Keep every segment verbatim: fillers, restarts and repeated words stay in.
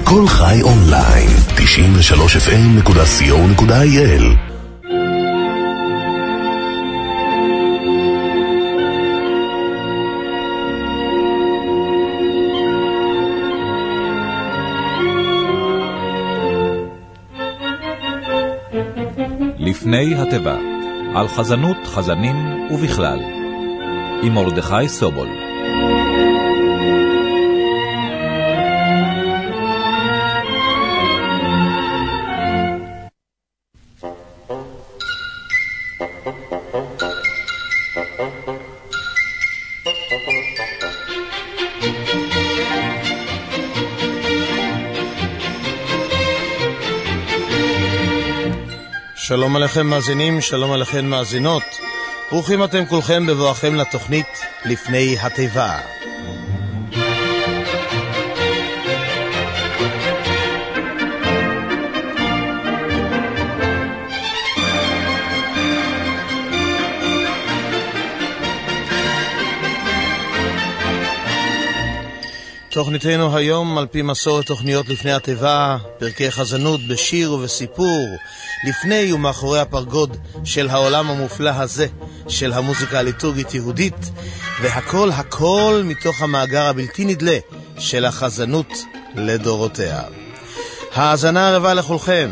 כל חי אונליין, תשעים ושלוש אף אם נקודה סי או נקודה איי אל. לפני התיבה, על חזנות, חזנים ובכלל, עם מרדכי סובול. שלום עליכם מאזינים, שלום עליכם מאזינות. ברוכים אתם כולכם בבואכם לתוכנית לפני התיבה. תוכניתנו היום על פי מסורת תוכניות לפני התיבה, פרקי חזנות בשיר ובסיפור, לפני ומאחורי הפרגוד של העולם המופלא הזה, של המוזיקה הליטורגית יהודית, והכל הכל מתוך המאגר הבלתי נדלה של החזנות לדורותיה. האזנה הרבה לכולכם.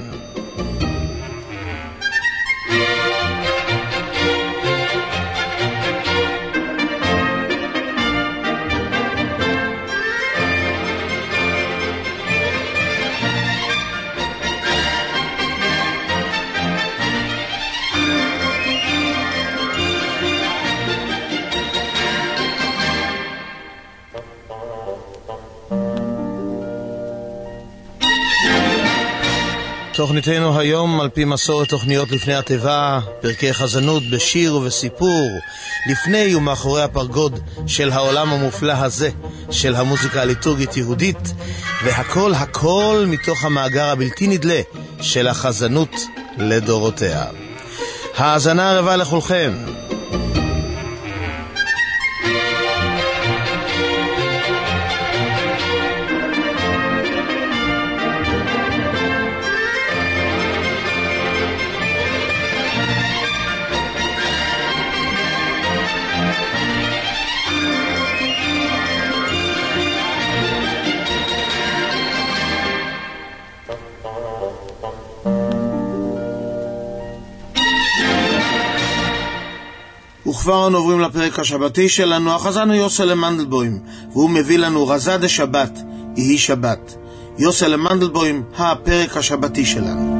תוכניתנו היום על פי מסורת תוכניות לפני התיבה, פרקי חזנות בשיר ובסיפור, לפני ומאחורי הפרגוד של העולם המופלא הזה, של המוזיקה הליטורגית יהודית, והכל הכל מתוך המאגר הבלתי נדלה של החזנות לדורותיה. האזנה הרבה לכולכם. וכבר אנו עוברים לפרק השבתי שלנו. החזן הוא יוסל מנדלבוים, והוא מביא לנו רזה דה שבת, יהי שבת. יוסל מנדלבוים, הפרק השבתי שלנו.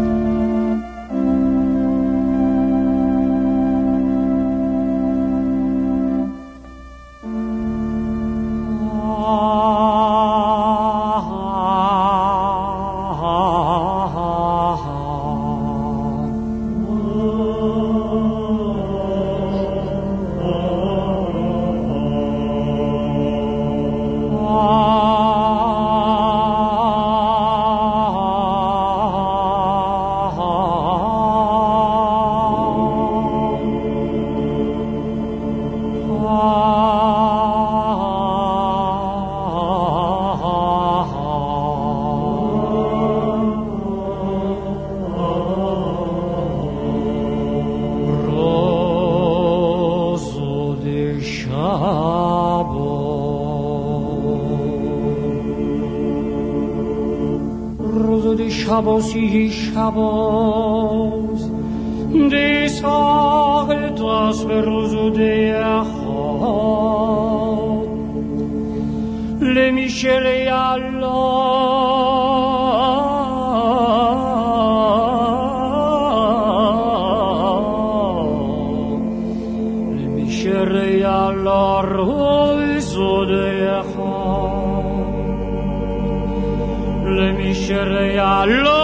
Shabbos hi Shabbos de sagt das beruzu de achot le michel yallah le michel yallah ruzu de achot le michel yallah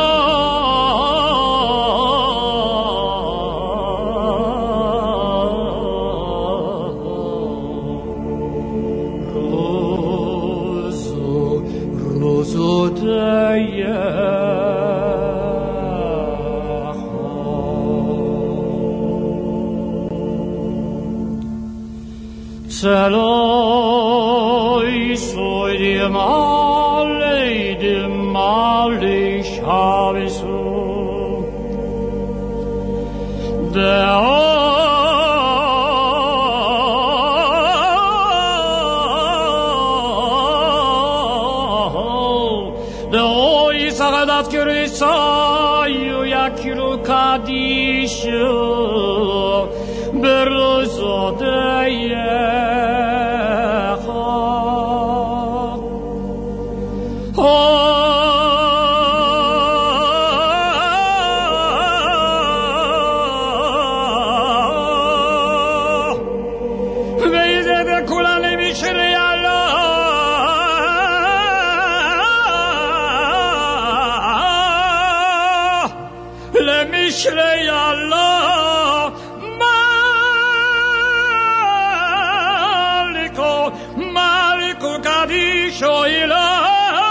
Saloi soy dem alle dem shavisu de de oi sagadat kirisa yu yakiru kadishu berozodeye Shrei Allah Maliko Maliko Kadisho Ilah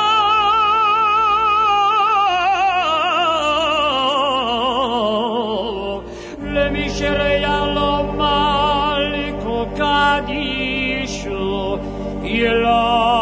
Lemi Shrei Allah Maliko Kadisho Ilah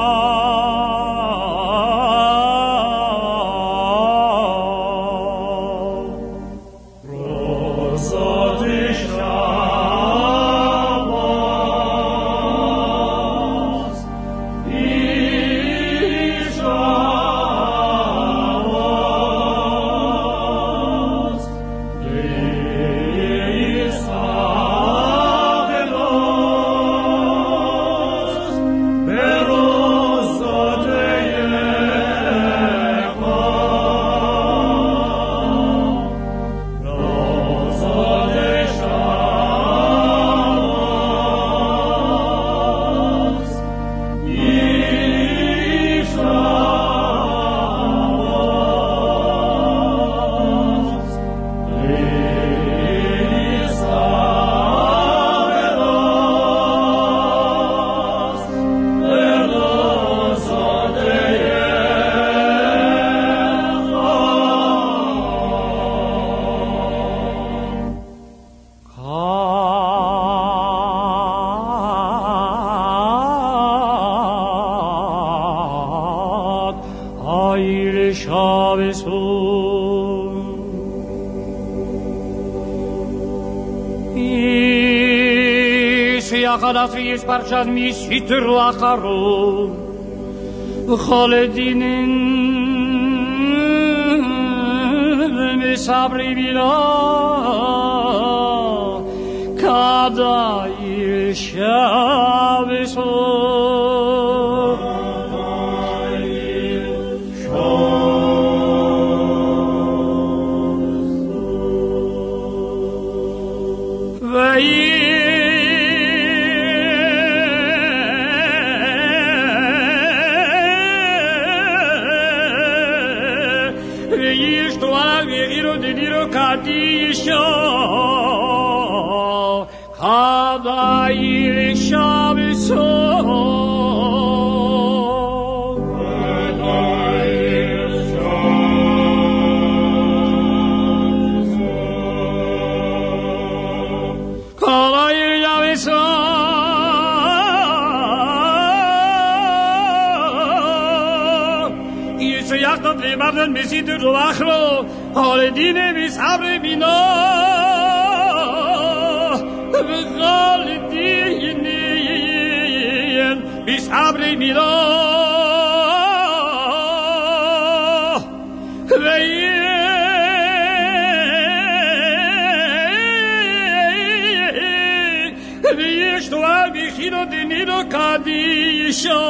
יחדת ויש פרשת מסיתרו אחרון חולדינן ומסברי בילה כדאי שבסור Kadisho Kadai Shaviso Kadai Shaviso Yisayachtat Lebanon Mesidu Ruachlo Holedine Mishabre Bino Holedine Mishabre Bino Veyeshtu al Bichino Denido Kadisho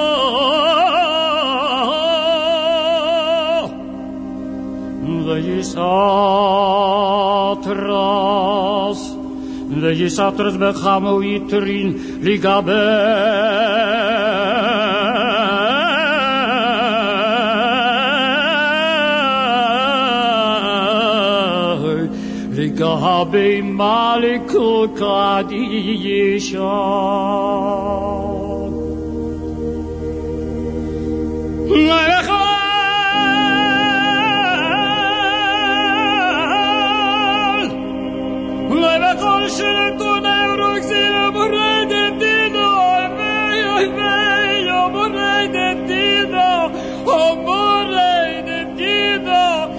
Veyisatras Veyisatras Bechamo Yitrin Ligabe Ligabe Maliku Kadisha Levaton shirton euroxina morede dino meyo meyo morede dino o morede dino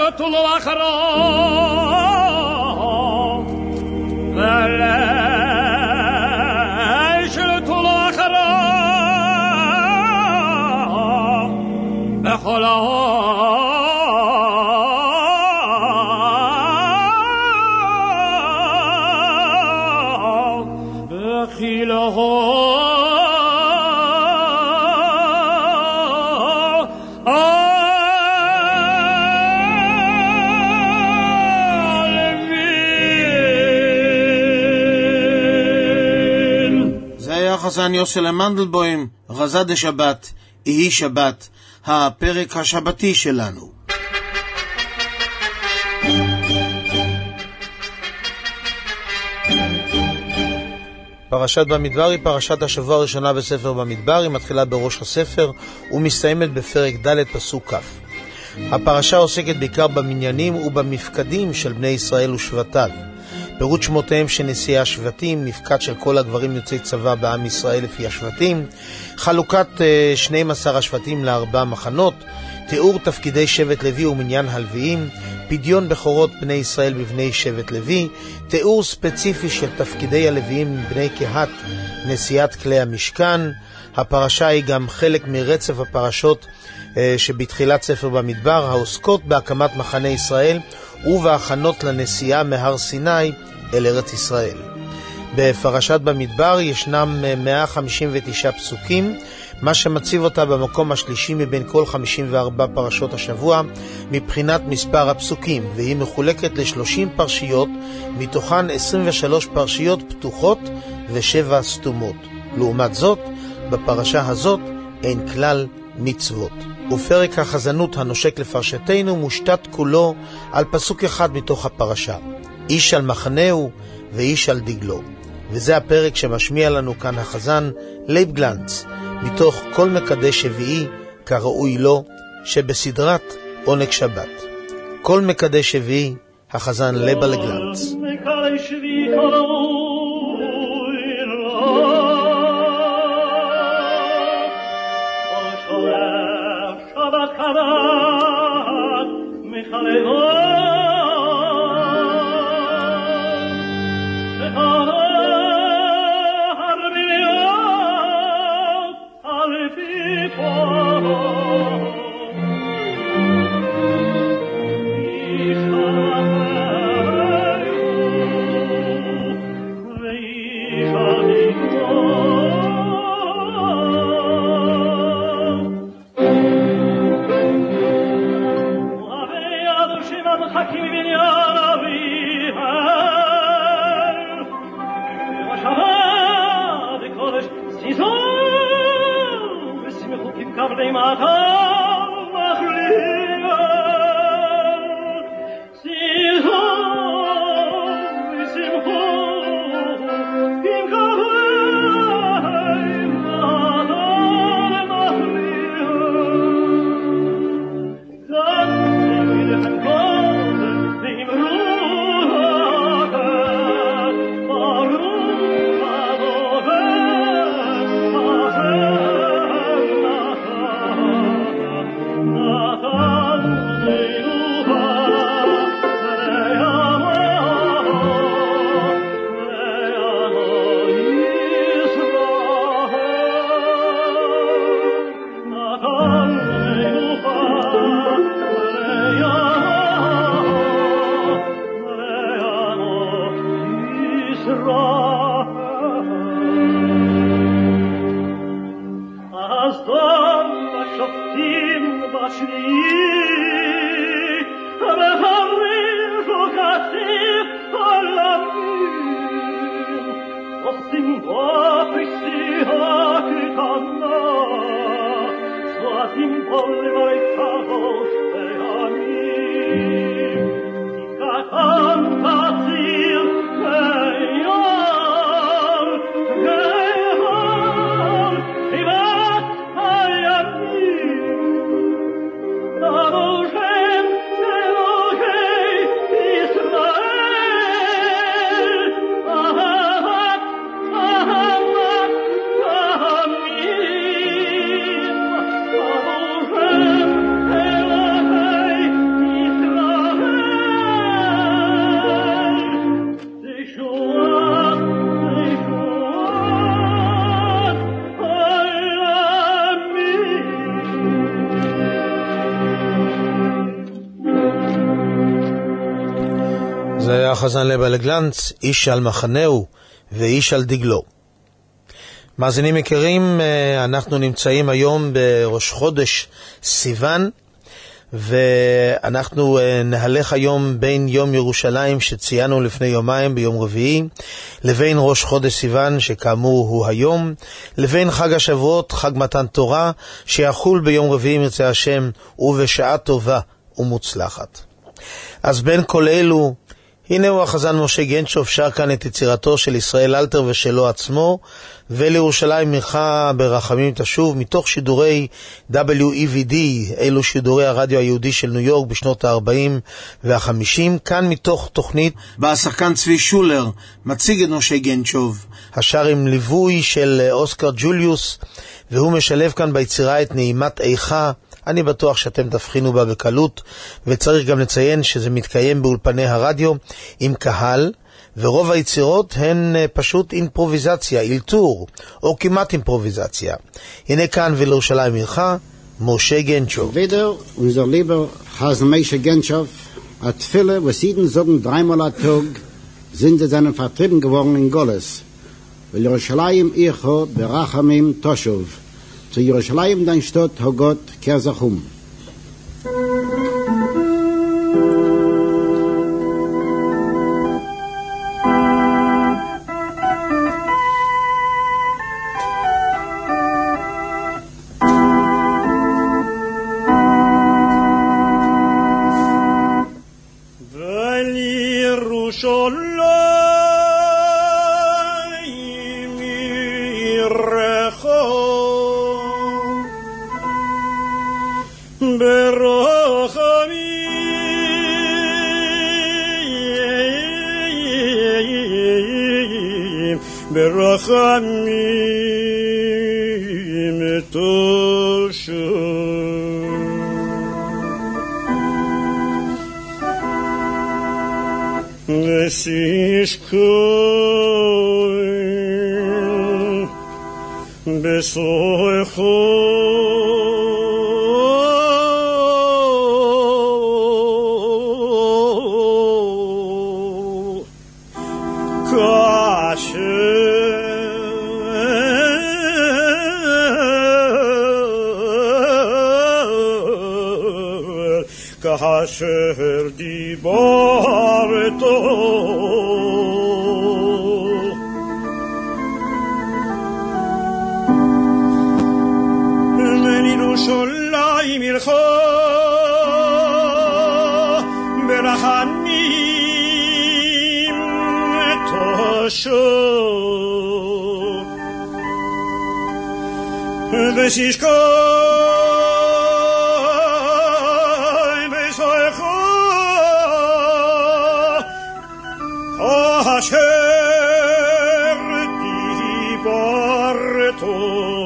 طلوع خراب بلش طلوع خراب بخلا بخيله חזן יוסל מנדלבוים, רזה דה שבת, יהי שבת, הפרק השבתי שלנו. פרשת במדבר היא פרשת השבוע הראשונה בספר במדבר, היא מתחילה בראש הספר ומסתיימת בפרק ד' פסוק כ'. הפרשה עוסקת בעיקר במניינים ובמפקדים של בני ישראל ושבטיו. פירוט שמותיהם של נשיאי השבטים, מפקד של כל הגברים יוצאי צבא בעם ישראל לפי השבטים, חלוקת שנים עשר השבטים לארבע מחנות, תיאור תפקידי שבט לוי ומניין הלוויים, פדיון בכורות בני ישראל בבני שבט לוי, תיאור ספציפי של תפקידי הלוויים בני קהת, נשיאת כלי המשכן. הפרשה היא גם חלק מרצף הפרשות שבתחילת ספר במדבר, העוסקות בהקמת מחנה ישראל ובהכנות לנסיעה מהר סיני אל ארץ ישראל. בפרשת במדבר ישנם מאה חמישים ותשעה פסוקים, מה שמציב אותה במקום השלישי מבין כל חמישים וארבע פרשות השבוע מבחינת מספר הפסוקים, והיא מחולקת ל-שלושים פרשיות, מתוכן עשרים ושלוש פרשיות פתוחות ושבע סתומות. לעומת זאת, בפרשה הזאת אין כלל מצוות. ופרק החזנות הנושק לפרשתנו מושתת כולו על פסוק אחד מתוך הפרשה, איש על מחנהו ואיש על דגלו. וזה הפרק שמשמיע לנו כאן החזן לייב גלנץ, מתוך כל מקדש שביעי כראוי לו, שבסדרת עונג שבת. כל מקדש שביעי, החזן לייב גלנץ. מקדש שביעי כראוי לו, שבת חבת מחלהו שחרה הרביות על פיפו Kabli mata mahliya sizo simho kim kabli mata mahliya zat ilhan kod dimruha paru adove Israel החזן לב אלגלנץ, איש על מחנהו ואיש על דגלו. מאזינים יקרים, אנחנו נמצאים היום בראש חודש סיוון, ואנחנו נהלך היום בין יום ירושלים שציינו לפני יומיים ביום רביעי, לבין ראש חודש סיוון שכאמור הוא היום, לבין חג השבועות, חג מתן תורה, שיחול ביום רביעי מרצה השם ובשעה טובה ומוצלחת. אז בין כל אלו, הנה הוא החזן משה גנצ'וב שר כאן את יצירתו של ישראל אלתר ושלו עצמו, ולירושלים עירך ברחמים תשוב, מתוך שידורי דאבליו אי וי די, אלו שידורי הרדיו היהודי של ניו יורק בשנות ה-ארבעים וה-חמישים, כאן מתוך תוכנית והשחקן צבי שולר מציג את משה גנצ'וב, השר עם ליווי של אוסקר ג'וליוס, והוא משלב כאן ביצירה את נעימת איכה. אני בטוח שאתם תבחינו בה בקלות, וצריך גם לציין שזה מתקיים באולפני הרדיו עם קהל, ורוב היצירות הן פשוט אימפרוביזציה, אילתור, או כמעט אימפרוביזציה. הנה כאן ולירושלים עירך, משה גנצ'וב. Wieder, unser lieber Hasen Moshe Genschow, hat viele, was Sieden sagen, dreimal am Tag, sind sie seinen vertrieben geworden in Goles. Weil Jerusalem Icho berachamim Toshuv. Zu Jerusalem dein Stott, ho Gott, kehr sich um. ברחמים תושוב ושישכון בסויכו כאשר דיברתו לירושלים עירך ברחמים תושוב ושישכון אשר דיברתו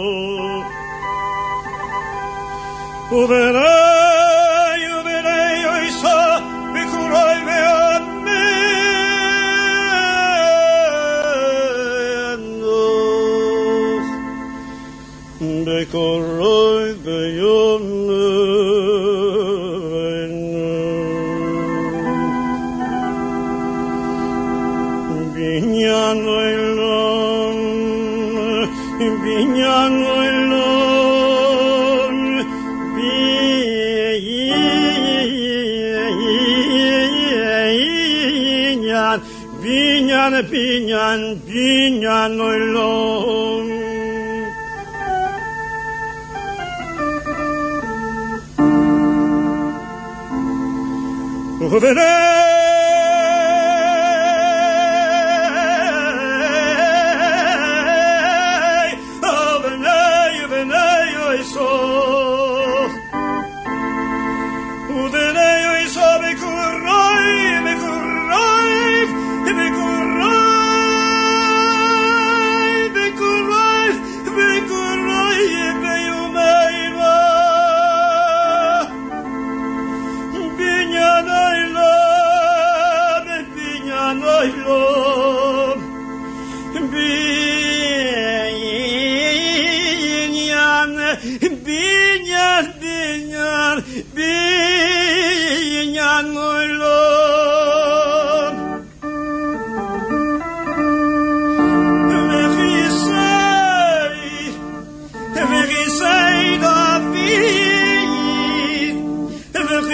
ובני ובני יויסה בקורי ואמנוך בקורי ויומנוך binyan oylon binyan oylon binyan binyan binyan binyan oylon Uvene binyan binyan binyan oylon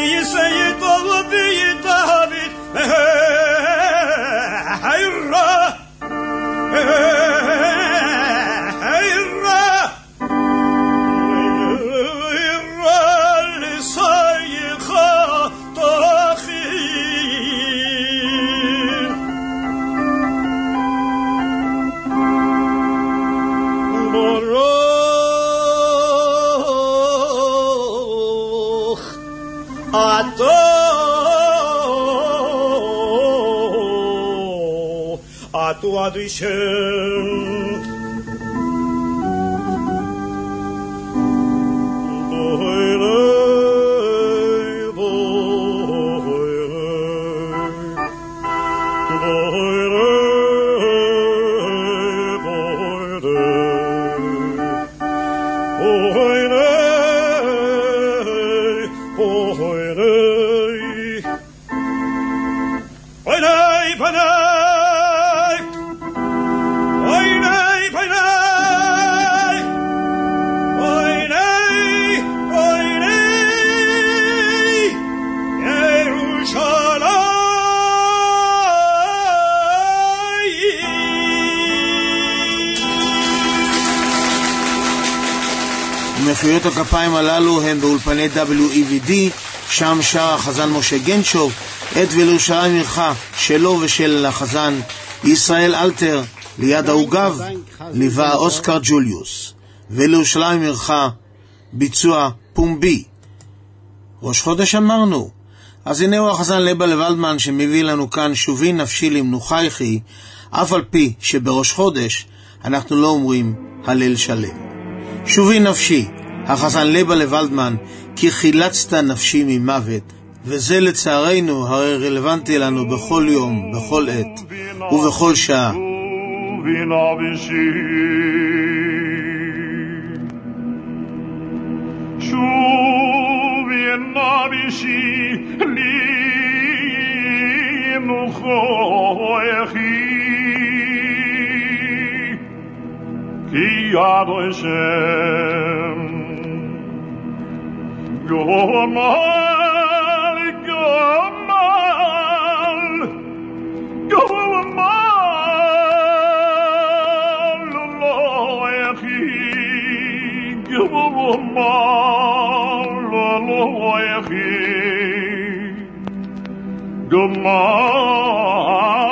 מחיאות הכפיים הללו הם באולפני דאבליו אי וי די, שם שר החזן משה גנצ'וב את ולירושלים עירך שלו ושל החזן ישראל אלתר. ליד העוגב ליווה אוסקר ג'וליוס. ולירושלים עירך ביצוע פומבי. ראש חודש אמרנו, אז הנה הוא החזן לבה לוולדמן שמביא לנו כאן שובי נפשי למנוחייכי, אף על פי שבראש חודש אנחנו לא אומרים הלל שלם. שובי נפשי, החזן לבה לוולדמן, כי חילצת נפשי ממוות, וזה לצערנו הרי רלוונטי לנו בכל יום, בכל עת ובכל שעה. שובי נפשי למנוחייכי, כי יד השם גמל גמל גמל לא יכי גמל לא יכי גמל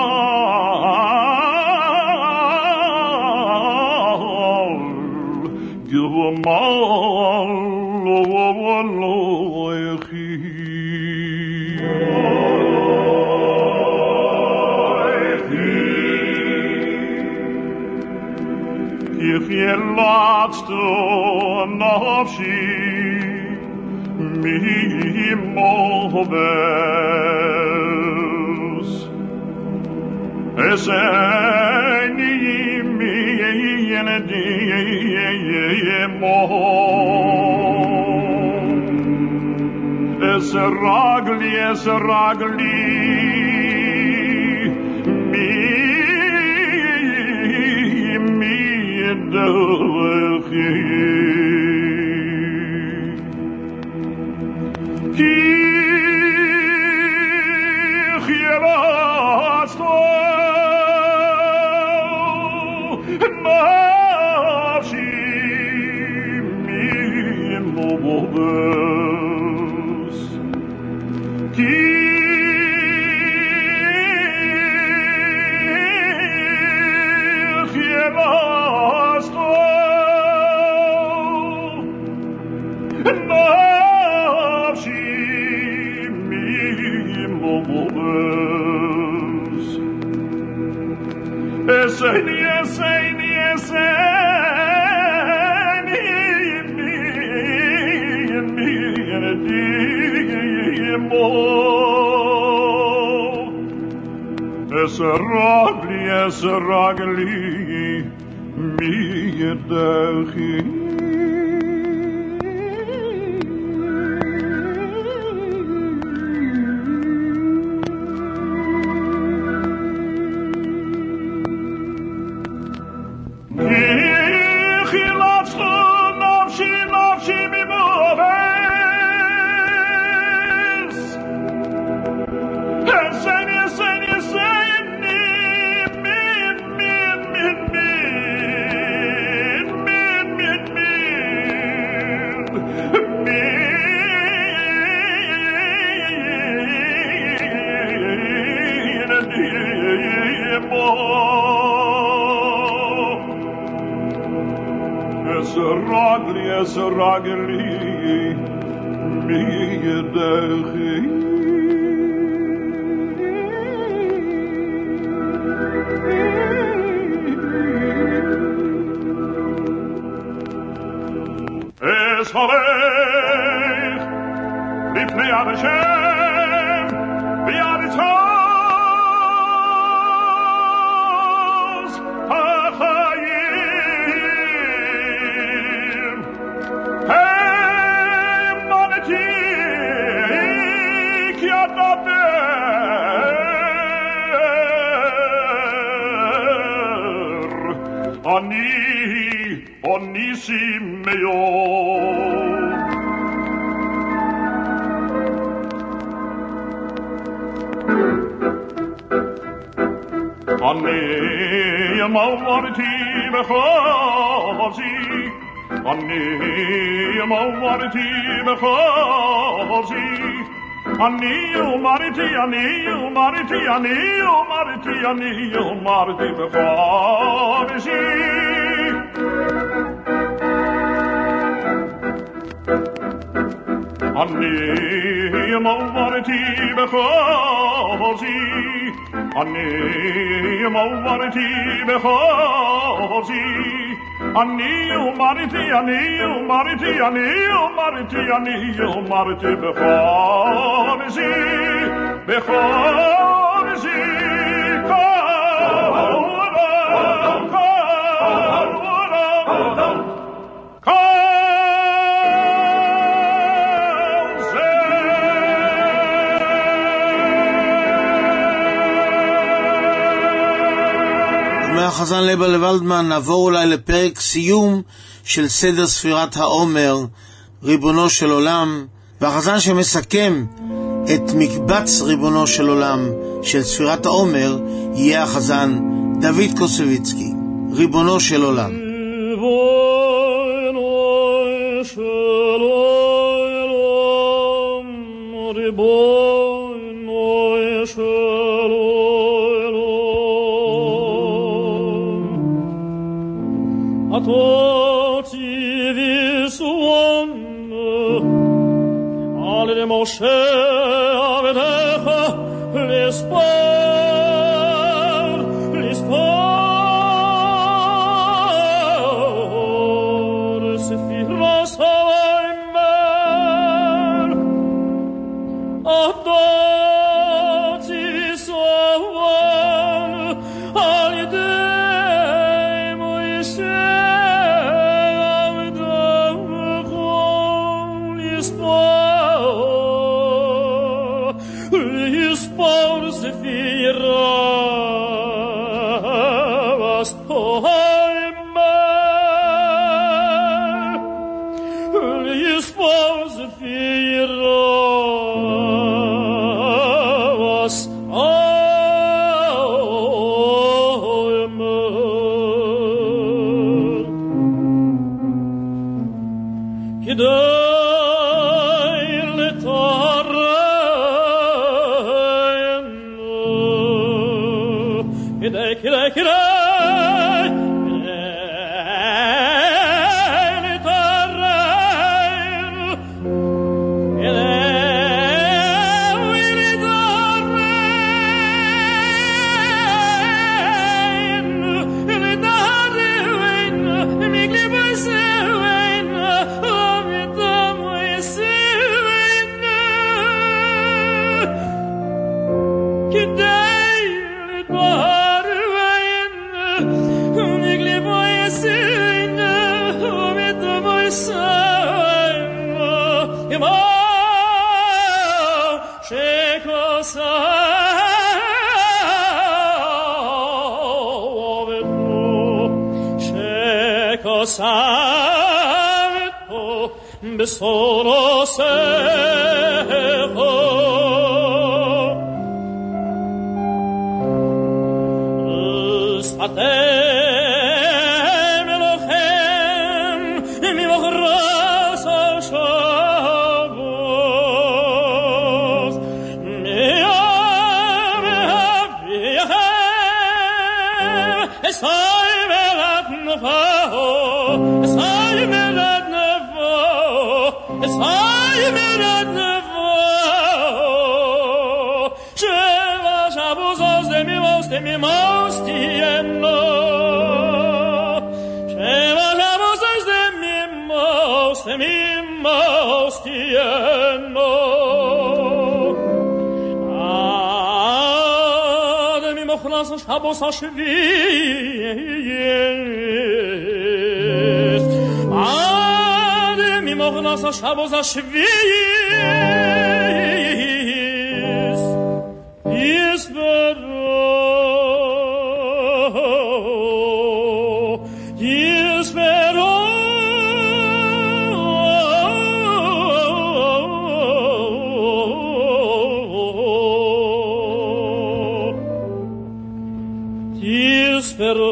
Laatste nafshi mi moves eseni mi yenedi mo es ragli es ragli mi mi داخي كي خيرات نفسي من مبوس كي Eseni, eseni, eseni, mi, mi, mi, mo. Es ragli, es ragli, mi yedachi. ragli, es ragli, mi yedechi. Es halech, lifnei Hashem, v'yaritzos ha'chayim. Hem maneti ki adaber, ani onisim meo. Ani malvarti bkhazi, ani malvarti bkhazi, ani umarti, ani umarti, ani umarti, ani umarti bkhazi. Ani malvarti bkhazi, ani malvarti bkhazi, ani umarti, ani umarti, ani umarti, ani umarti bkhazi, bkhazi, kalam, kalam, kalam. מהחזן ליבל ולדמן נעבור אולי לפרק סיום של סדר ספירת העומר, ריבונו של עולם, והחזן שמסכם את מקבץ ריבונו של עולם של ספירת העומר יהיה החזן דוד קוסוביצקי. ריבונו של עולם. ריבונו של עולם, ריבונו של Atoti visuam ale Moshe avedecha lispar lispar sefiras ha'omer atoti visuam ale It's mi mostieno Sheva shabos de mi most mi mostieno Ad mi mochlas shabos ashvis Ad mi mochlas shabos ashvis Yispero Yispero Yispero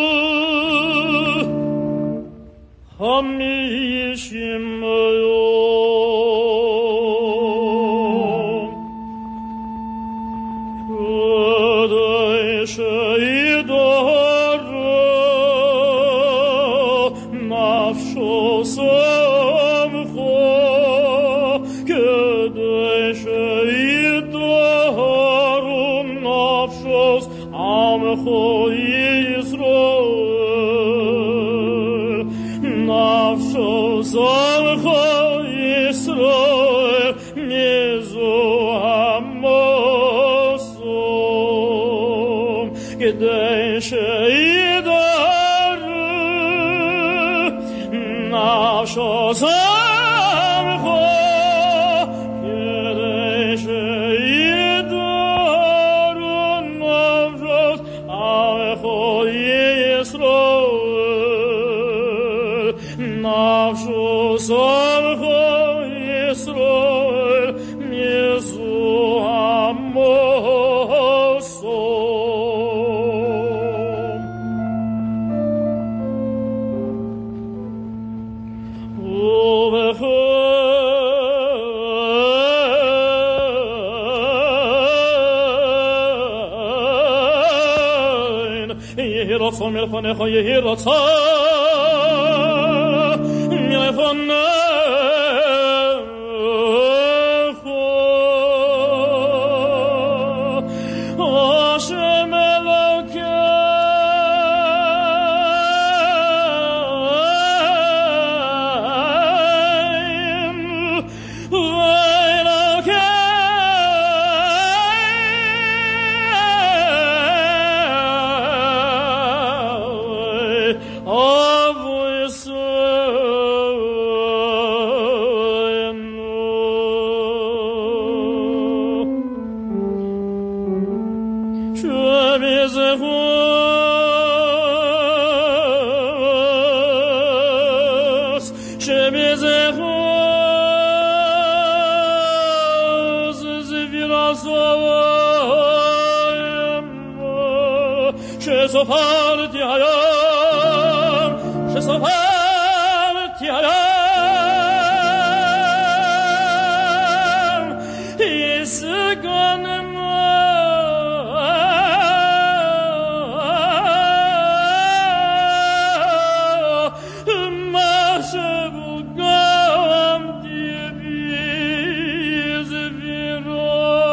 Hamishimoyo From your phone, you hear what's on your phone. Oh, Shemeloke, so far ti hayam so far ti hayam is gone ma se bugam ti bis viro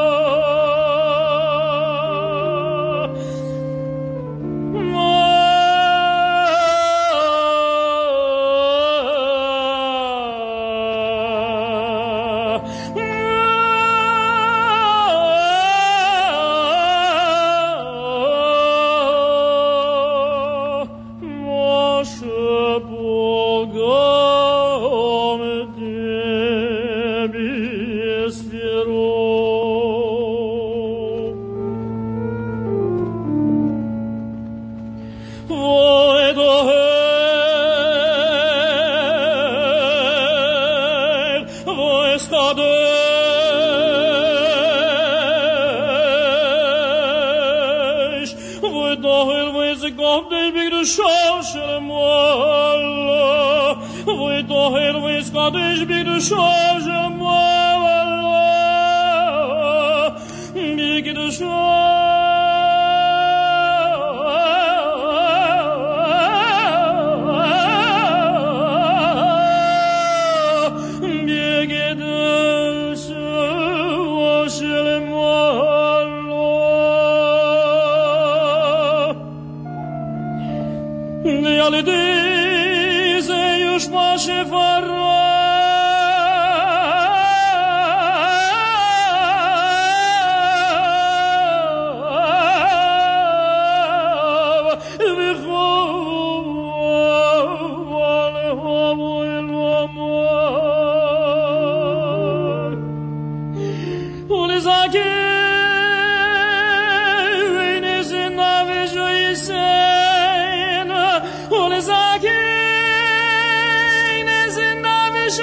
Scottish be the shows of big the show big the show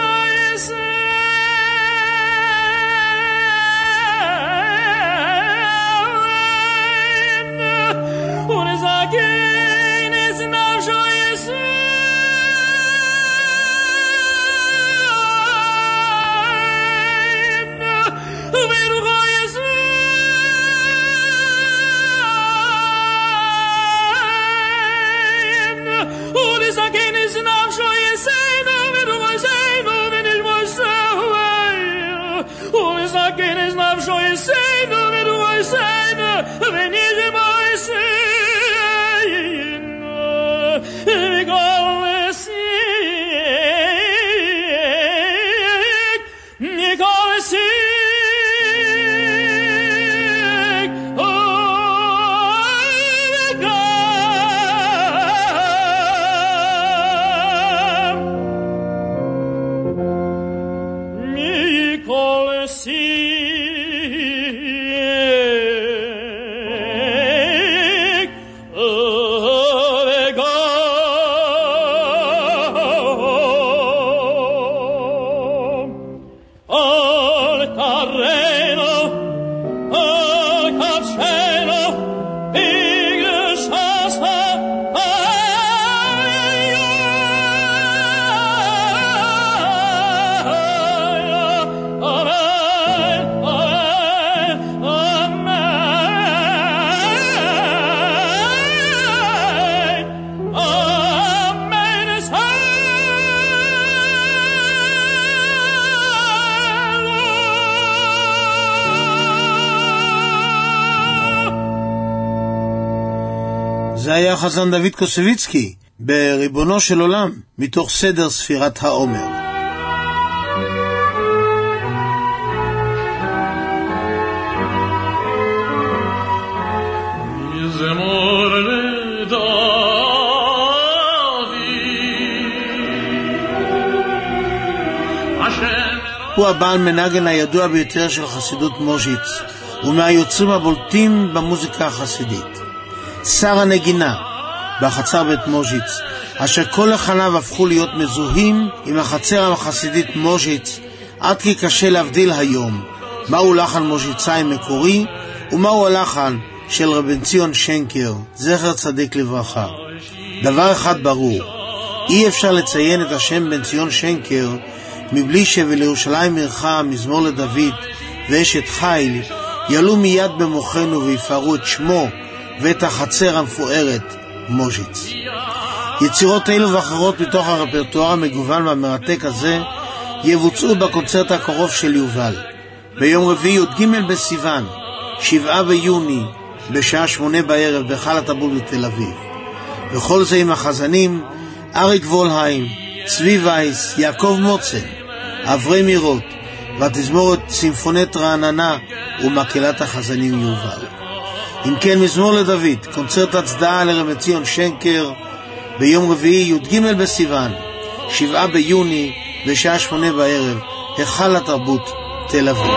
זה היה החזן דוד קוסביצקי בריבונו של עולם מתוך סדר ספירת העומר. הוא הבעל מנגן הידוע ביותר של חסידות מוז'יץ ומהיוצרים הבולטים במוזיקה החסידית. שר הנגינה בחצר בית מוז'יץ, אשר כל לחניו הפכו להיות מזוהים עם החצר החסידית מוז'יץ, עד כי קשה להבדיל היום מהו לחן מוז'יצאי מקורי ומהו הלחן של רבן ציון שנקר, זכר צדיק לברכה. דבר אחד ברור, אי אפשר לציין את השם בן ציון שנקר מבלי ש"ולירושלים עירך" מזמור לדוד ואשת חיל יעלו מיד במוחנו ויפארו את שמו ואת החצר המפוארת מוז'יץ. יצירות אלו ואחרות מתוך הרפרטואר המגוון והמרתק הזה יבוצעו בקונצרט הקרוב של יובל ביום רביעי י"ג בסיוון, שבעה ביוני, בשעה שמונה בערב בהיכל התרבות בתל אביב. וכל זה עם החזנים אריק וולהיים, צבי וייס, יעקב מוצן, אברי מירות והתזמורת סימפונית רעננה ומקהלת החזנים יובל. אם כן, מזמור לדוד, קונצרט הצדעה לרבן ציון שנקר ביום רביעי י"ג בסיוון, שבעה ביוני, בשעה שמונה בערב, היכל התרבות תל אביב.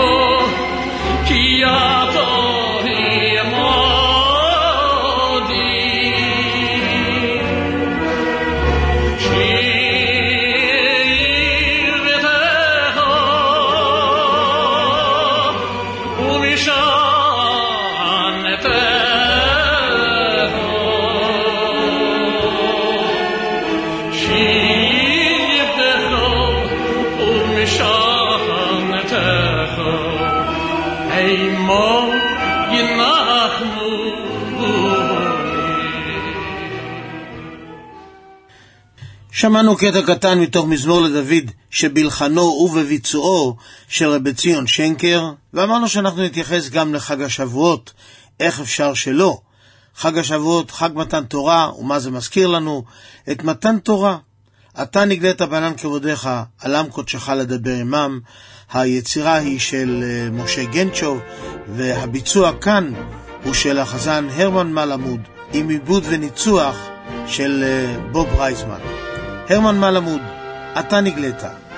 שמענו קטע קטן מתוך מזמור לדוד שבלחנו ובביצועו של רבי ציון שנקר, ואמרנו שאנחנו נתייחס גם לחג השבועות, איך אפשר שלא. חג השבועות, חג מתן תורה, ומה זה מזכיר לנו? את מתן תורה. אתה נגלית בענן כבודיך, עלם קודשך לדבר עמם. היצירה היא של משה גנצ'וב, והביצוע כאן הוא של החזן הרמן מלמוד, עם עיבוד וניצוח של בוב רייזמן. הרמן מלמוד, אתה נגלית.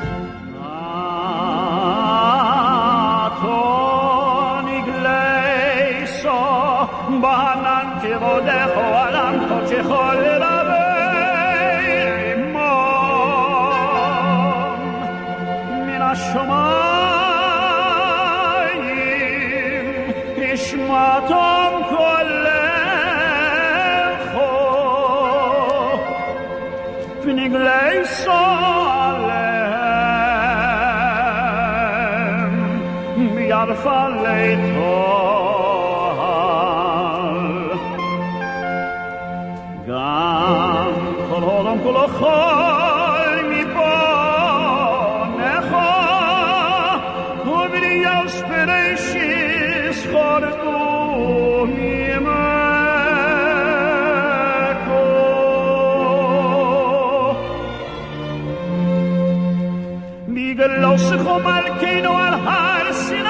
בענן כבודך עולם קודשך לדבר עמם השמיים ישמעתם קולך ונגלי סלם בירפלי טל גם כל העולם כולו חול מבונך ובריאוס בראשיס חורדו ממקו בגלוסך ומלכנו על הר סיני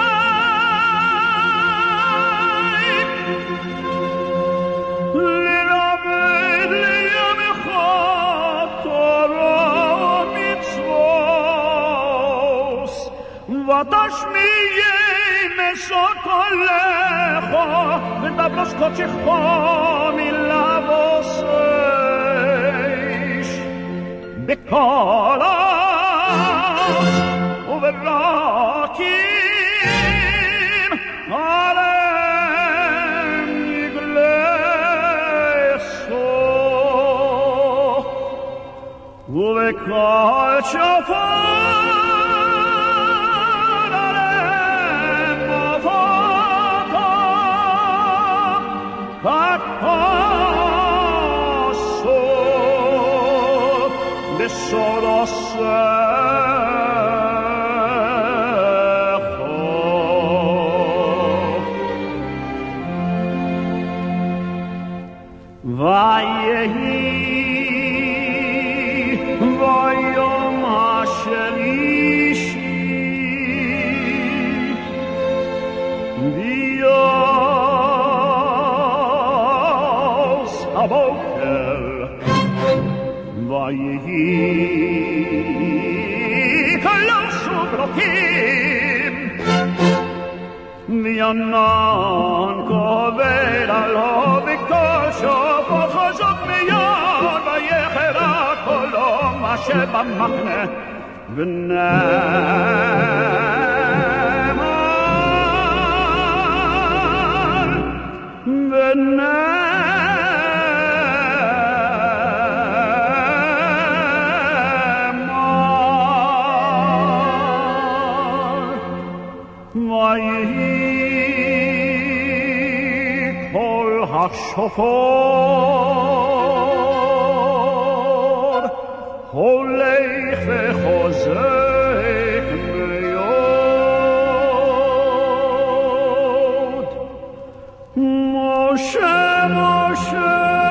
ללמד לימך תורה מצוות ותשמיעי מסוקולך ותבלוש קודשך מלבוסש בקולך וברקים עליהם יגלסו ובקול שופר solo sejo vayehi vayom ashlishi dios aboker vayehi Brokim Vianan kover alo vikosho Chazok miyad vayechera kolom Asher b'machne v'nemal v'nemal השופר הולך וחוזק מאוד משה משה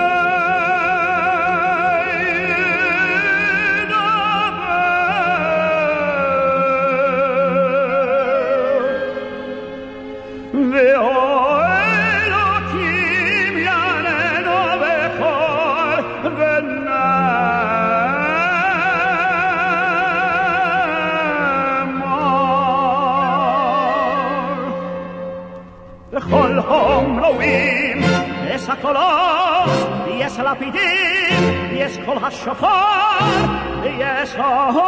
כל הומלואים יש הקולות יש לפידים יש כל השופר יש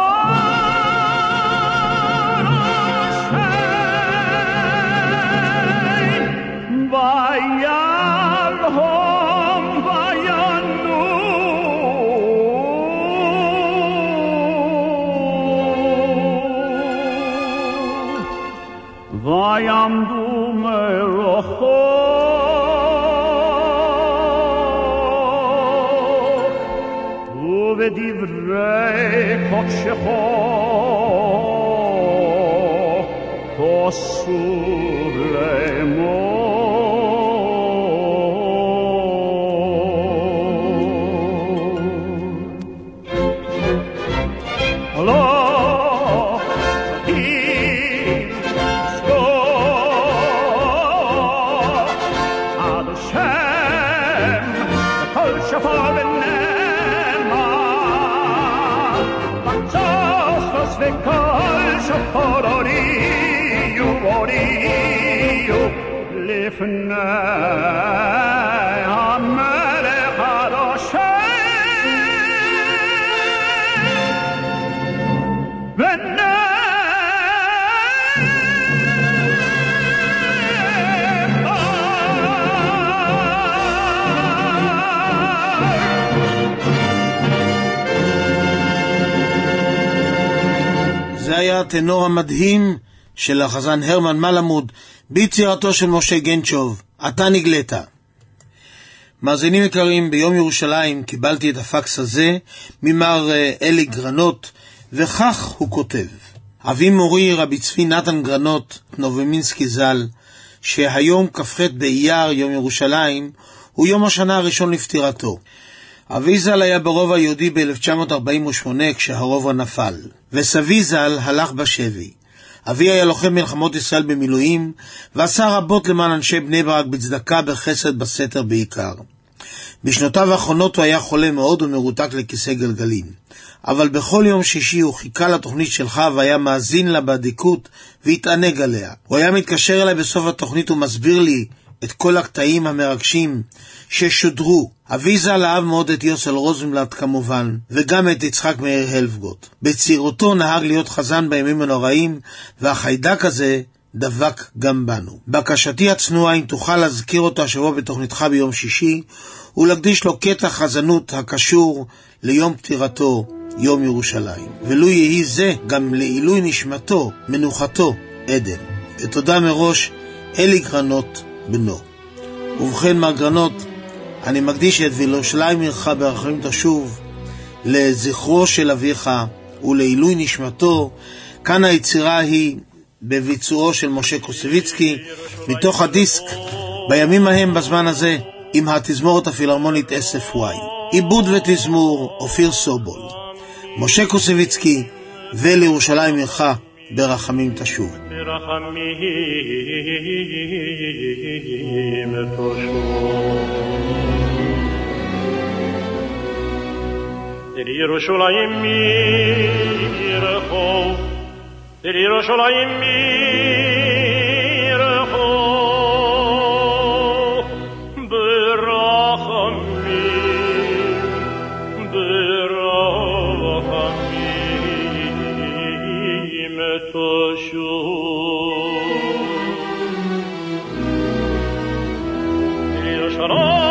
הראשים וירהום וינו ויעמדו מרחוק ובדברי קודשך תוסור לאמור לפני המלך הרושם ונאמר זה היה הטנור המדהים של החזן הרמן מלמוד ביצירתו של משה גנצ'וב, אתה נגלית. מאזינים יקרים, ביום ירושלים קיבלתי את הפקס הזה ממר אלי גרנות, וכך הוא כותב: אבי מורי רבי צבי נתן גרנות נובמינסקי ז"ל, שהיום כ"ח באייר יום ירושלים הוא יום השנה הראשון לפטירתו. אבי ז"ל היה ברובע היהודי ב-אלף תשע מאות ארבעים ושמונה כשהרובע נפל, וסבי ז"ל הלך בשבי. אבי היה לוחם מלחמות ישראל במילואים, ועשה רבות למען אנשי בני ברק בצדקה, בחסד, בסתר בעיקר. בשנותיו האחרונות הוא היה חולה מאוד ומרותק לכיסא גלגלים. אבל בכל יום שישי הוא חיכה לתוכנית שלך והיה מאזין לה באדיקות והתענג עליה. הוא היה מתקשר אליי בסוף התוכנית ומסביר לי את כל הקטעים המרגשים ששודרו. אבי ז"ל אהב מאוד את יוסל רוזנבלט כמובן, וגם את יצחק מאיר הלפגוט. בצעירותו נהג להיות חזן בימים הנוראים, והחיידק הזה דבק גם בנו. בקשתי הצנועה, אם תוכל להזכיר אותו השבוע בתוכניתך ביום שישי, ולהקדיש לו קטע חזנות הקשור ליום פטירתו, יום ירושלים. ולו יהי זה גם לעילוי נשמתו, מנוחתו, עדן. ותודה מראש, אלי גרנות בנו. ובכן מר גרנות, אני מקדיש את וירושלים עירך ברחמים תשוב לזכרו של אביך ולעילוי נשמתו. כאן היצירה היא בביצועו של משה קוסביצקי, מתוך הדיסק בימים ההם בזמן הזה עם התזמורת הפילהרמונית אסף וואי. עיבוד ותזמור אופיר סובול. משה קוסביצקי, ולירושלים עירך ברחמים תשוב. ברחמים תשוב. אל ירושלים עירך, אל ירושלים עירך ברחמים, ברחמים תשוב. אל ירושלים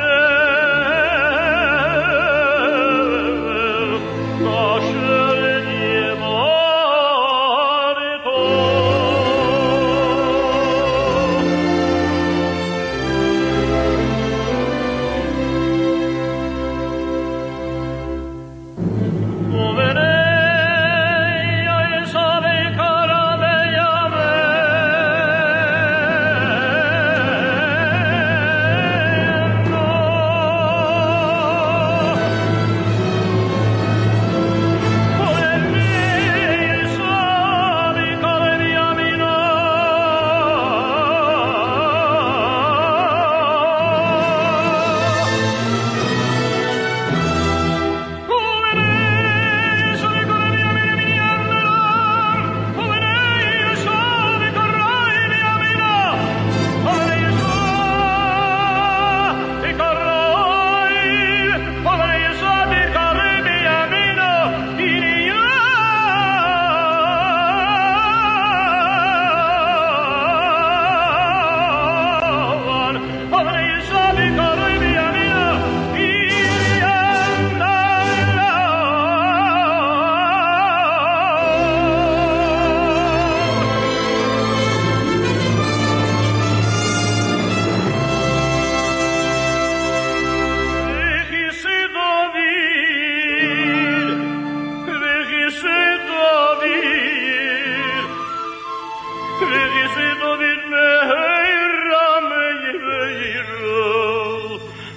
Gosh,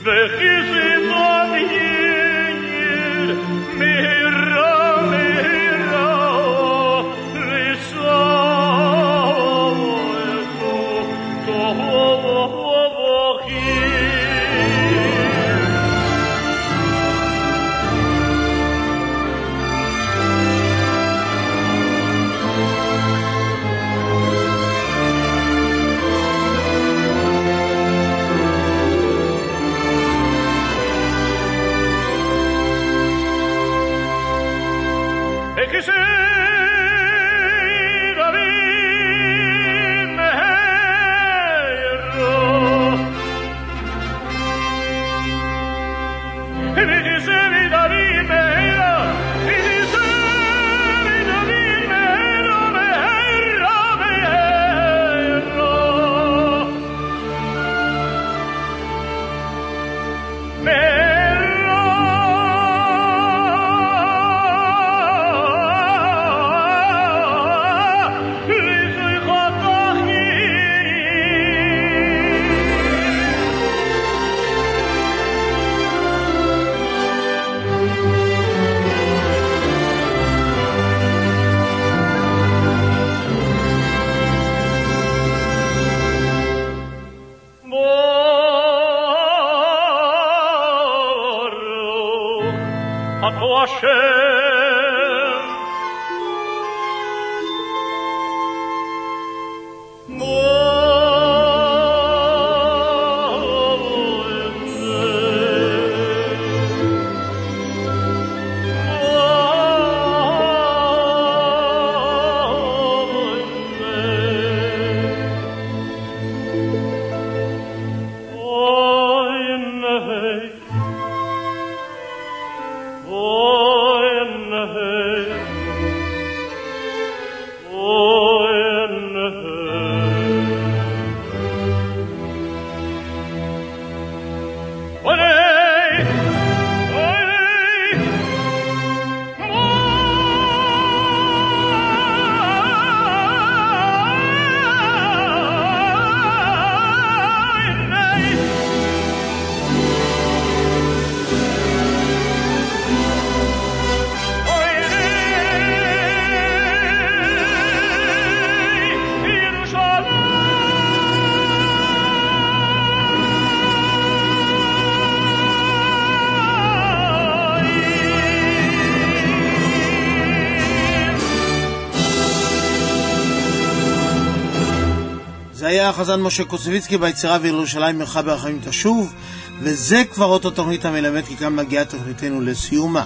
זה היה החזן משה קוסוביצקי ביצירה וירושלים מרחה ברחמים תשוב, וזה כבר אותו תוכנית המלמד, כי כאן מגיעה תוכניתנו לסיומה.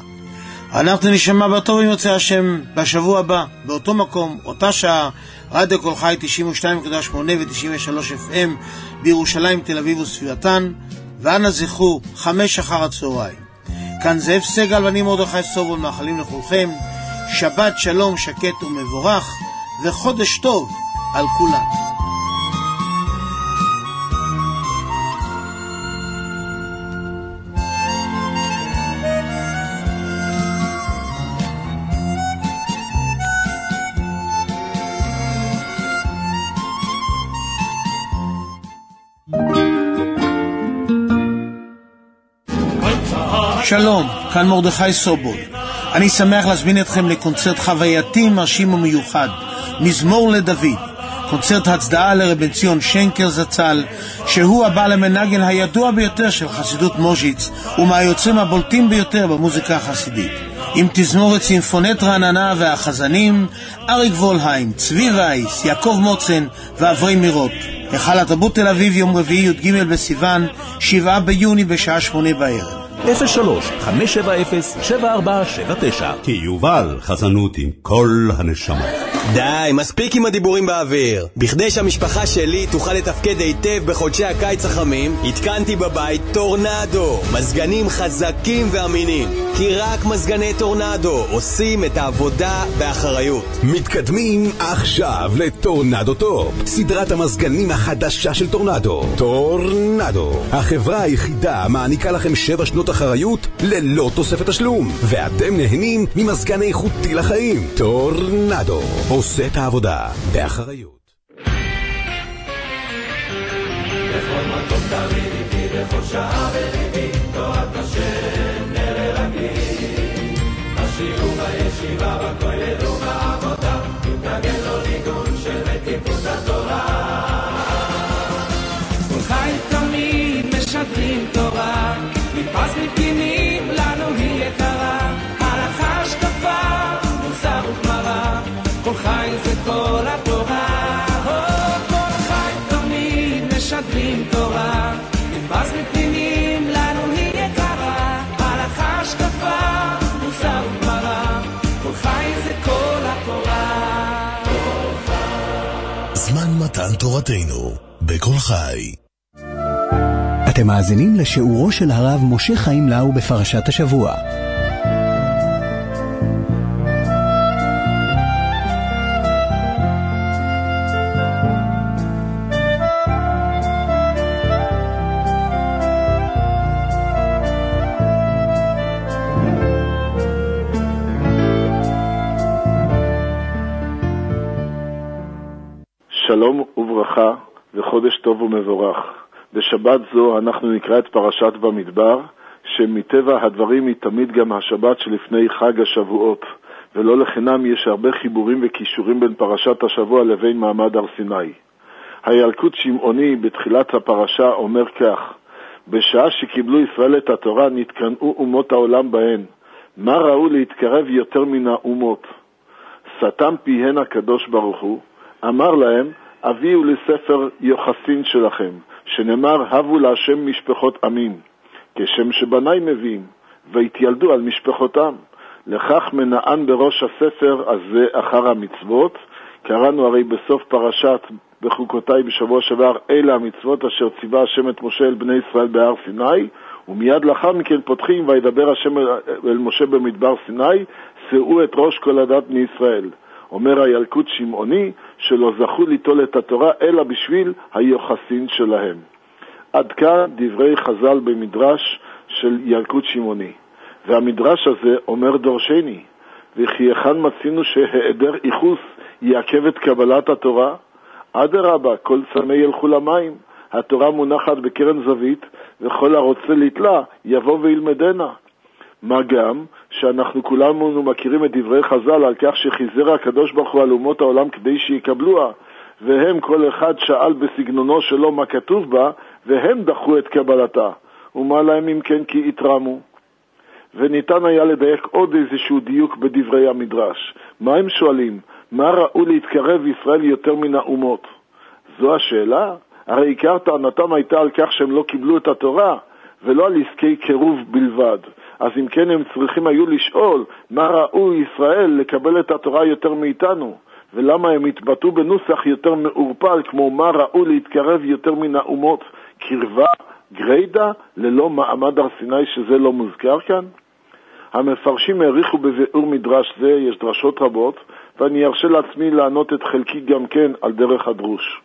אנחנו נשמע בטוב עם יוצא השם בשבוע הבא, באותו מקום, אותה שעה, רדיו כל חי תשעים ושתיים נקודה שמונה ו-תשעים ושלוש אף אם בירושלים, תל אביב וסביבתן, ואנה זכרו, חמש אחר הצהריים. כאן זאב סגל ואני מרדכי סובול, מאחלים לכולכם שבת שלום שקט ומבורך, וחודש טוב על כולם. שלום, כאן מרדכי סובול. אני שמח להזמין אתכם לקונצרט חווייתי מרשים ומיוחד, מזמור לדוד. קונצרט הצדעה לרבן ציון שנקר זצ"ל, שהוא הבעל המנגן הידוע ביותר של חסידות מוז'יץ, ומהיוצרים הבולטים ביותר במוזיקה החסידית. עם תזמורת סימפונית רעננה והחזנים, אריק וולהיים, צבי וייס, יעקב מוצן ואברי מירות. היכל התרבות תל אביב, יום רביעי י"ג בסיוון, שבעה ביוני בשעה שמונה בערב. אפס שלוש חמש שבע אפס שבע ארבע שבע תשע. כי יובל חזנות עם כל הנשמה. די, מספיק עם הדיבורים באוויר. בכדי שהמשפחה שלי תוכל לתפקד היטב בחודשי הקיץ החמים, התקנתי בבית טורנדו, מזגנים חזקים ואמינים. כי רק מזגני טורנדו עושים את העבודה באחריות. מתקדמים עכשיו לטורנדו טופ, סדרת המזגנים החדשה של טורנדו. טורנדו, החברה היחידה מעניקה לכם שבע שנות אחריות ללא תוספת תשלום, ואתם נהנים ממזגן איכותי לחיים. טורנדו עושה את העבודה באחריות. בכל מקום תמיד איתי, בכל שעה וליבי מתן תורתנו בכל חי. אתם מאזינים לשיעורו של הרב משה חיים לאו בפרשת השבוע. שלום וברכה וחודש טוב ומבורך. בשבת זו אנחנו נקרא את פרשת במדבר, שמטבע הדברים היא תמיד גם השבת שלפני חג השבועות, ולא לחינם יש הרבה חיבורים וקישורים בין פרשת השבוע לבין מעמד הר סיני. הילקוט שמעוני בתחילת הפרשה אומר כך: בשעה שקיבלו ישראל את התורה נתקנאו אומות העולם בהן. מה ראו להתקרב יותר מן האומות? סתם פיהן הקדוש ברוך הוא, אמר להם, הביאו לספר יוחסין שלכם, שנאמר, הבו להשם משפחות עמים, כשם שבני מביאים, והתיילדו על משפחותם. לכך מנען בראש הספר הזה אחר המצוות. קראנו הרי בסוף פרשת בחוקותיי בשבוע שעבר, אלה המצוות אשר ציווה השם את משה אל בני ישראל בהר סיני, ומיד לאחר מכן פותחים, וידבר השם אל משה במדבר סיני, שאו את ראש כל הדת מישראל. אומר הילקוט שמעוני שלא זכו ליטול את התורה אלא בשביל היוחסין שלהם. עד כאן דברי חז"ל במדרש של ילקוט שמעוני. והמדרש הזה אומר דורשני, וכי היכן מצינו שהיעדר איחוס יעכב את קבלת התורה? אדרבה, כל צמא ילכו למים. התורה מונחת בקרן זווית, וכל הרוצה לתלה יבוא וילמדנה. מה גם שאנחנו כולנו מכירים את דברי חז"ל על כך שחיזר הקדוש ברוך הוא על אומות העולם כדי שיקבלוה, והם כל אחד שאל בסגנונו שלו מה כתוב בה, והם דחו את קבלתה. ומה להם אם כן כי יתרמו? וניתן היה לדייק עוד איזשהו דיוק בדברי המדרש. מה הם שואלים? מה ראו להתקרב ישראל יותר מן האומות? זו השאלה? הרי עיקר טענתם הייתה על כך שהם לא קיבלו את התורה, ולא על עסקי קירוב בלבד. אז אם כן הם צריכים היו לשאול, מה ראו ישראל לקבל את התורה יותר מאיתנו? ולמה הם התבטאו בנוסח יותר מעורפל, כמו מה ראו להתקרב יותר מן האומות? קרבה, גרידה, ללא מעמד הר סיני, שזה לא מוזכר כאן? המפרשים העריכו בביאור מדרש זה, יש דרשות רבות, ואני ארשה לעצמי לענות את חלקי גם כן על דרך הדרוש.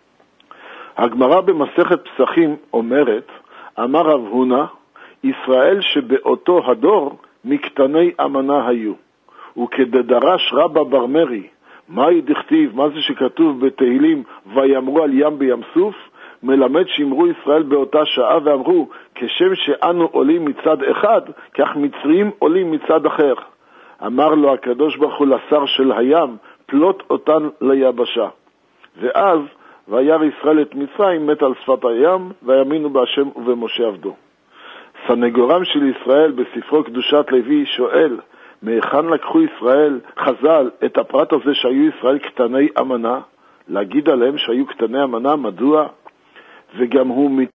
הגמרא במסכת פסחים אומרת, אמר רב הונא, ישראל שבאותו הדור מקטני אמנה היו, וכדדרש רבא בר מרי, מהי דכתיב, מה זה שכתוב בתהילים, ויאמרו על ים בים סוף, מלמד שאמרו ישראל באותה שעה ואמרו, כשם שאנו עולים מצד אחד, כך מצרים עולים מצד אחר. אמר לו הקדוש ברוך הוא לשר של הים, פלוט אותן ליבשה. ואז וירא ישראל את מצרים, מת על שפת הים, ויאמינו בהשם ובמשה עבדו. סנגורם של ישראל בספרו קדושת לוי שואל, מהיכן לקחו ישראל, חז"ל, את הפרט הזה שהיו ישראל קטני אמנה? להגיד עליהם שהיו קטני אמנה, מדוע? וגם הוא